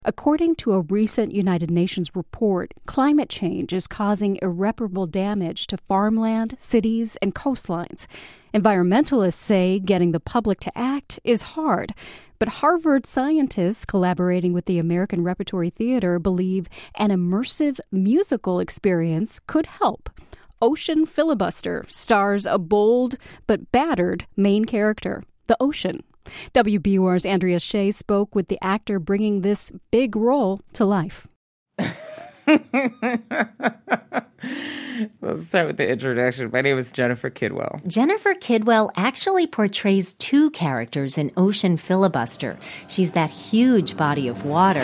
According to a recent United Nations report, climate change is causing irreparable damage to farmland, cities, and coastlines. Environmentalists say getting the public to act is hard, but Harvard scientists collaborating with the American Repertory Theater believe an immersive musical experience could help. Ocean Filibuster stars a bold but battered main character, the ocean. WBUR's Andrea Shea spoke with the actor bringing this big role to life. Let's start with the introduction. My name is Jennifer Kidwell. Jennifer Kidwell actually portrays two characters in Ocean Filibuster. She's that huge body of water.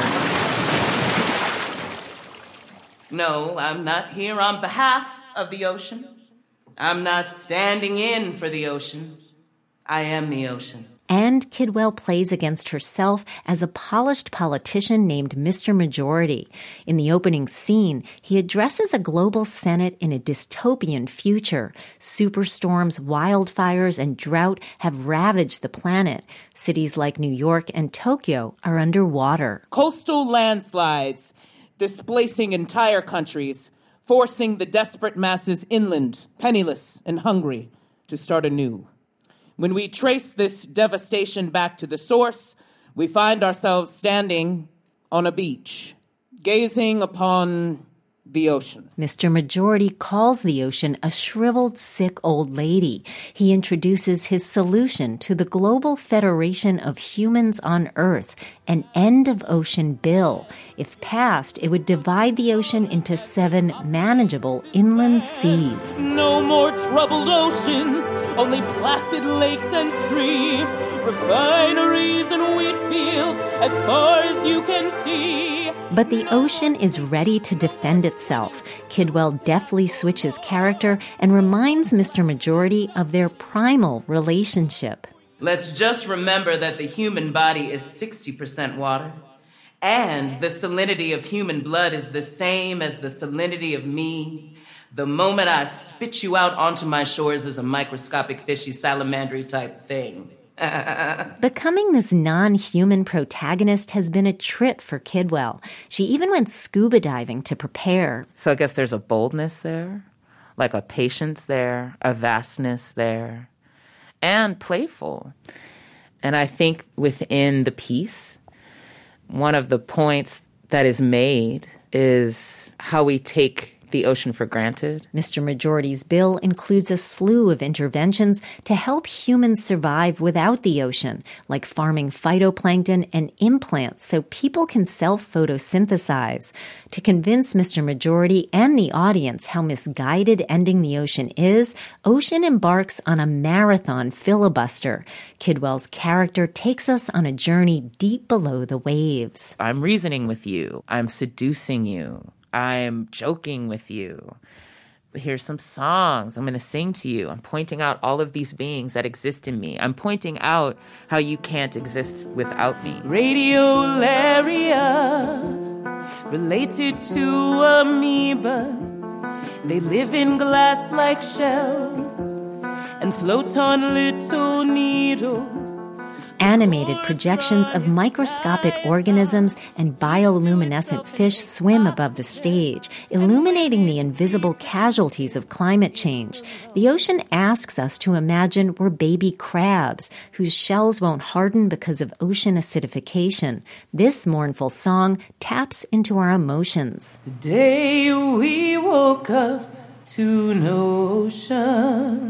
No, I'm not here on behalf of the ocean. I'm not standing in for the ocean. I am the ocean. And Kidwell plays against herself as a polished politician named Mr. Majority. In the opening scene, he addresses a global Senate in a dystopian future. Superstorms, wildfires, and drought have ravaged the planet. Cities like New York and Tokyo are underwater. Coastal landslides displacing entire countries, forcing the desperate masses inland, penniless and hungry, to start anew. When we trace this devastation back to the source, we find ourselves standing on a beach, gazing upon the ocean. Mr. Majority calls the ocean a shriveled, sick old lady. He introduces his solution to the Global Federation of Humans on Earth, an end-of-ocean bill. If passed, it would divide the ocean into 7 manageable inland seas. No more troubled oceans, only placid lakes and streams, refineries and wheat fields as far as you can see. But the ocean is ready to defend itself. Kidwell deftly switches character and reminds Mr. Majority of their primal relationship. Let's just remember that the human body is 60% water, and the salinity of human blood is the same as the salinity of me. The moment I spit you out onto my shores as a microscopic fishy salamandery type thing. Becoming this non-human protagonist has been a trip for Kidwell. She even went scuba diving to prepare. So I guess there's a boldness there, like a patience there, a vastness there, and playful. And I think within the piece, one of the points that is made is how we take the ocean for granted. Mr. Majority's bill includes a slew of interventions to help humans survive without the ocean, like farming phytoplankton and implants so people can self-photosynthesize. To convince Mr. Majority and the audience how misguided ending the ocean is, Ocean embarks on a marathon filibuster. Kidwell's character takes us on a journey deep below the waves. I'm reasoning with you. I'm seducing you. I'm joking with you. Here's some songs I'm going to sing to you. I'm pointing out all of these beings that exist in me. I'm pointing out how you can't exist without me. Radiolaria, related to amoebas. They live in glass-like shells and float on little needles. Animated projections of microscopic organisms and bioluminescent fish swim above the stage, illuminating the invisible casualties of climate change. The ocean asks us to imagine we're baby crabs whose shells won't harden because of ocean acidification. This mournful song taps into our emotions. The day we woke up to no ocean.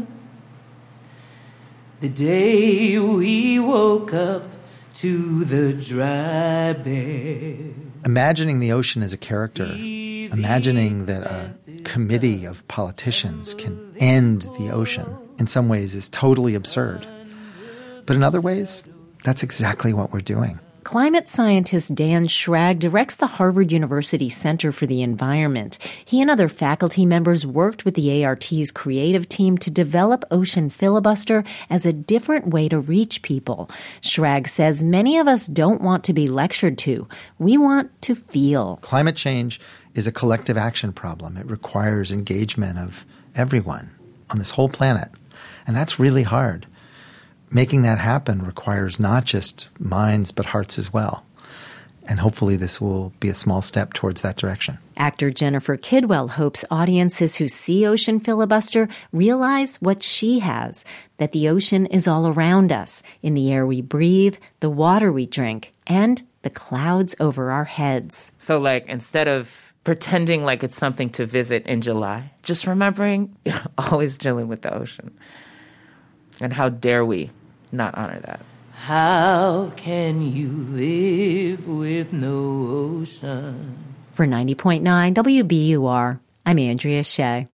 The day we woke up to the dry bed. Imagining the ocean as a character, imagining that a committee of politicians can end the ocean, in some ways is totally absurd. But in other ways, that's exactly what we're doing. Climate scientist Dan Schrag directs the Harvard University Center for the Environment. He and other faculty members worked with the ART's creative team to develop Ocean Filibuster as a different way to reach people. Schrag says many of us don't want to be lectured to. We want to feel. Climate change is a collective action problem. It requires engagement of everyone on this whole planet. And that's really hard. Making that happen requires not just minds, but hearts as well. And hopefully this will be a small step towards that direction. Actor Jennifer Kidwell hopes audiences who see Ocean Filibuster realize what she has, that the ocean is all around us, in the air we breathe, the water we drink, and the clouds over our heads. So, instead of pretending like it's something to visit in July, just remembering you're always dealing with the ocean. And how dare we not honor that? How can you live with no ocean? For 90.9 WBUR, I'm Andrea Shea.